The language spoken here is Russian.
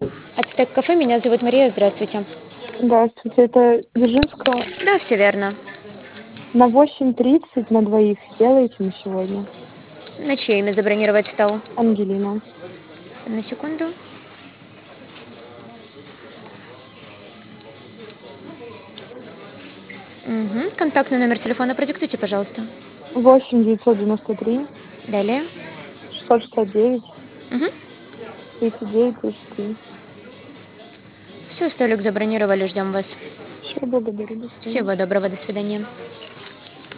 Ацтек кафе, меня зовут Мария, здравствуйте. Здравствуйте, это Дзержинского. Да, все верно. На 8:30 на двоих сделаете на сегодня? На чье имя забронировать стол? Ангелина. На секунду. Угу. Контактный номер телефона продиктуйте, пожалуйста. 8 993 Далее. 669 Угу. 39 33. Все, столик забронировали, ждем вас. Все, благодарю, до свидания. Всего доброго, до свидания.